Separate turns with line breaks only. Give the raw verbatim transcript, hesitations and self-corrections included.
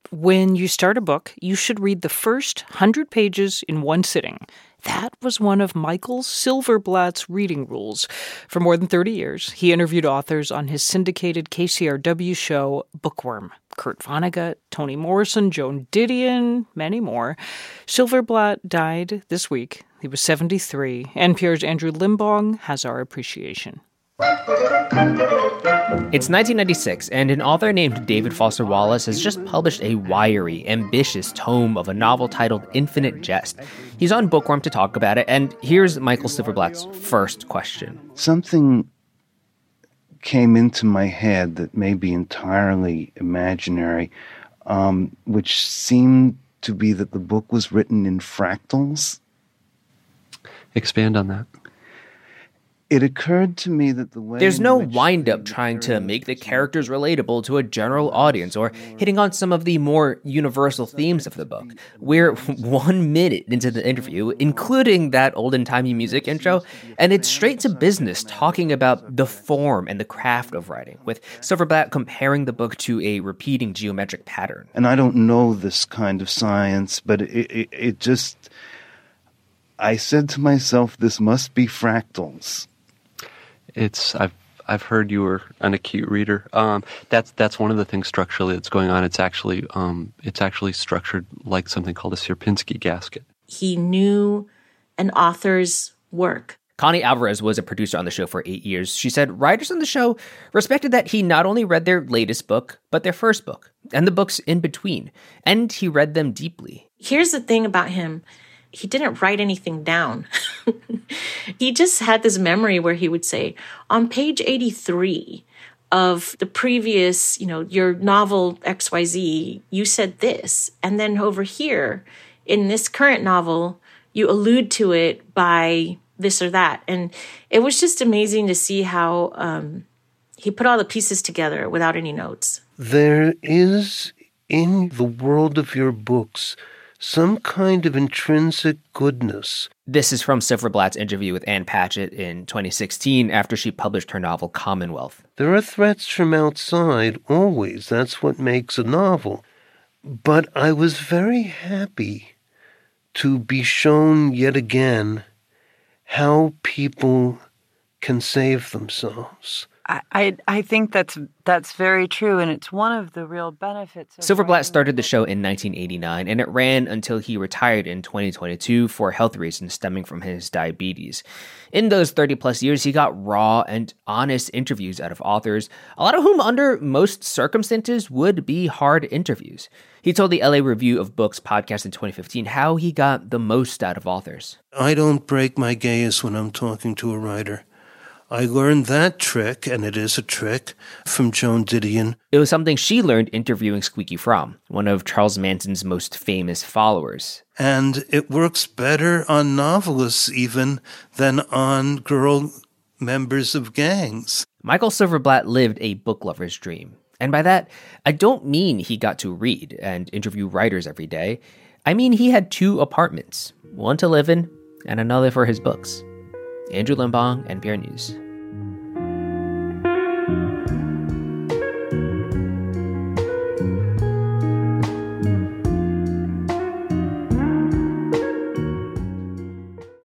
When you start a book, you should read the first one hundred pages in one sitting. That was one of Michael Silverblatt's reading rules. For more than thirty years, he interviewed authors on his syndicated K C R W show, Bookworm. Kurt Vonnegut, Toni Morrison, Joan Didion, many more. Silverblatt died this week. He was seventy-three. N P R's Andrew Limbong has our appreciation.
It's nineteen ninety-six, and an author named David Foster Wallace has just published a wiry, ambitious tome of a novel titled Infinite Jest. He's on Bookworm to talk about it, and here's Michael Silverblatt's first question.
Something came into my head that may be entirely imaginary, um, which seemed to be that the book was written in fractals.
Expand on that.
It occurred to me that the way...
There's no wind-up trying to make the characters relatable to a general audience or hitting on some of the more universal themes of the book. We're one minute into the interview, including that olden-timey music intro, and it's straight to business talking about the form and the craft of writing, with Silverblatt comparing the book to a repeating geometric pattern.
And I don't know this kind of science, but it, it, it just... I said to myself, this must be fractals.
It's I've I've heard you were an acute reader. Um, that's that's one of the things structurally that's going on. It's actually um, it's actually structured like something called a Sierpinski gasket.
He knew an author's work.
Connie Alvarez was a producer on the show for eight years. She said writers on the show respected that he not only read their latest book, but their first book, and the books in between, and he read them deeply.
Here's the thing about him. He didn't write anything down. He just had this memory where he would say, on page eighty-three of the previous, you know, your novel X Y Z, you said this. And then over here in this current novel, you allude to it by this or that. And it was just amazing to see how um, he put all the pieces together without any notes.
There is in the world of your books some kind of intrinsic goodness.
This is from Silverblatt's interview with Ann Patchett in twenty sixteen after she published her novel Commonwealth.
There are threats from outside, always. That's what makes a novel. But I was very happy to be shown yet again how people can save themselves.
I, I think that's that's very true, and it's one of the real benefits. Of
Silverblatt started the show in nineteen eighty-nine, and it ran until he retired in twenty twenty-two for health reasons stemming from his diabetes. In those thirty-plus years, he got raw and honest interviews out of authors, a lot of whom under most circumstances would be hard interviews. He told the L A Review of Books podcast in twenty fifteen how he got the most out of authors.
I don't break my gaze when I'm talking to a writer. I learned that trick, and it is a trick, from Joan Didion.
It was something she learned interviewing Squeaky Fromm, one of Charles Manson's most famous followers.
And it works better on novelists even than on girl members of gangs.
Michael Silverblatt lived a book lover's dream. And by that, I don't mean he got to read and interview writers every day. I mean he had two apartments, one to live in and another for his books. Andrew Limbong, N P R News.